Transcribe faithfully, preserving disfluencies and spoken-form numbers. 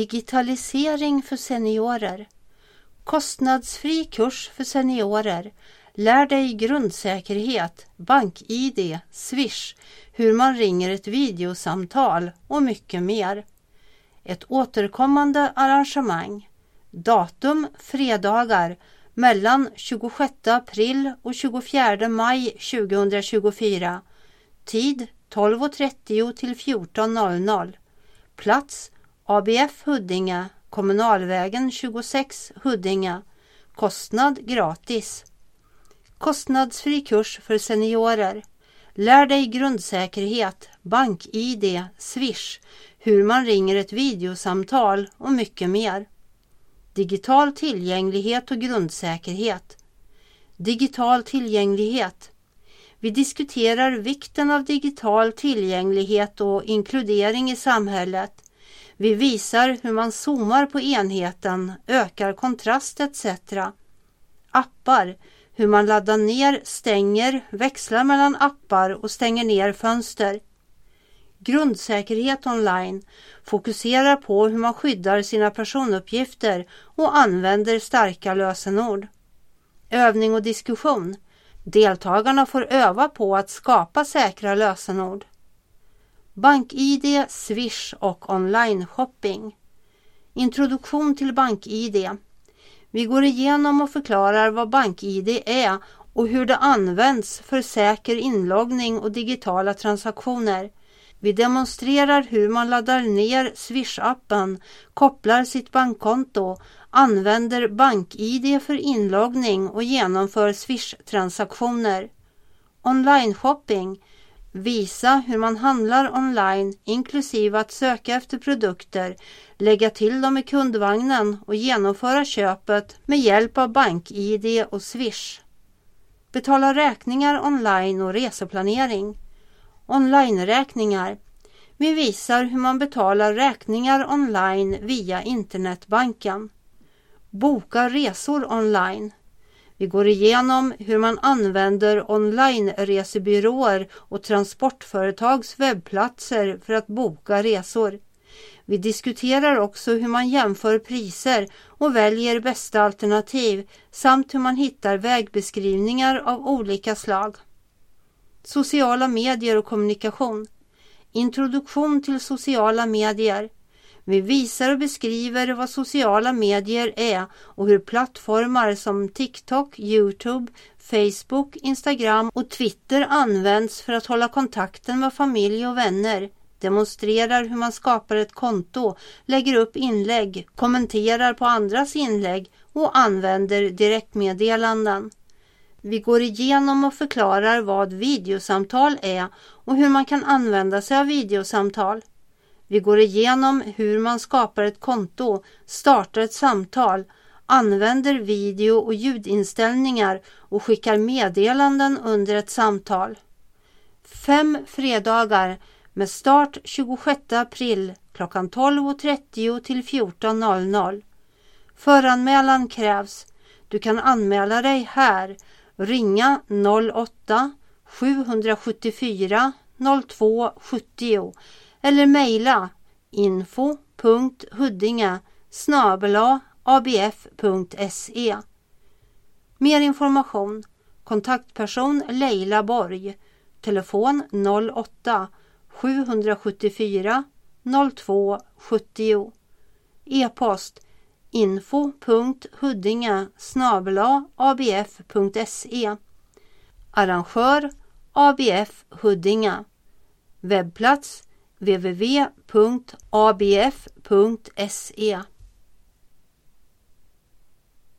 Digitalisering för seniorer. Kostnadsfri kurs för seniorer. Lär dig grundsäkerhet, bank-I D, Swish, hur man ringer ett videosamtal och mycket mer. Ett återkommande arrangemang. Datum fredagar mellan tjugosjätte april och tjugofjärde maj tjugohundratjugofyra. Tid tolv och trettio till fjorton noll noll. Plats A B F Huddinge, Kommunalvägen tjugosex Huddinge. Kostnad gratis. Kostnadsfri kurs för seniorer. Lär dig grundsäkerhet, bank-I D, Swish, hur man ringer ett videosamtal och mycket mer. Digital tillgänglighet och grundsäkerhet. Digital tillgänglighet. Vi diskuterar vikten av digital tillgänglighet och inkludering i samhället. Vi visar hur man zoomar på enheten, ökar kontrast et cetera. Appar, hur man laddar ner, stänger, växlar mellan appar och stänger ner fönster. Grundsäkerhet online fokuserar på hur man skyddar sina personuppgifter och använder starka lösenord. Övning och diskussion. Deltagarna får öva på att skapa säkra lösenord. BankID, Swish och online shopping. Introduktion till BankID. Vi går igenom och förklarar vad BankID är och hur det används för säker inloggning och digitala transaktioner. Vi demonstrerar hur man laddar ner Swish-appen, kopplar sitt bankkonto, använder BankID för inloggning och genomför Swish-transaktioner. Online shopping. Visa hur man handlar online inklusive att söka efter produkter, lägga till dem i kundvagnen och genomföra köpet med hjälp av BankID och Swish. Betala räkningar online och reseplanering. Online-räkningar. Vi visar hur man betalar räkningar online via internetbanken. Boka resor online. Vi går igenom hur man använder online-resebyråer och transportföretags webbplatser för att boka resor. Vi diskuterar också hur man jämför priser och väljer bästa alternativ samt hur man hittar vägbeskrivningar av olika slag. Sociala medier och kommunikation. Introduktion till sociala medier. Vi visar och beskriver vad sociala medier är och hur plattformar som TikTok, YouTube, Facebook, Instagram och Twitter används för att hålla kontakten med familj och vänner. Demonstrerar hur man skapar ett konto, lägger upp inlägg, kommenterar på andras inlägg och använder direktmeddelanden. Vi går igenom och förklarar vad videosamtal är och hur man kan använda sig av videosamtal. Vi går igenom hur man skapar ett konto, startar ett samtal, använder video- och ljudinställningar och skickar meddelanden under ett samtal. Fem fredagar med start tjugosjätte april klockan tolv och trettio till fjorton noll noll. Föranmälan krävs. Du kan anmäla dig här. Ringa noll åtta sju sju fyra noll två sju noll eller mejla info punkt huddinge snabel-a a b f punkt se. Mer information. Kontaktperson Leila Borg. Telefon noll åtta sju sju fyra noll två sju noll. E-post info punkt huddinge snabel-a a b f punkt se. Arrangör A B F Huddinge. Webbplats w w w punkt a b f punkt se.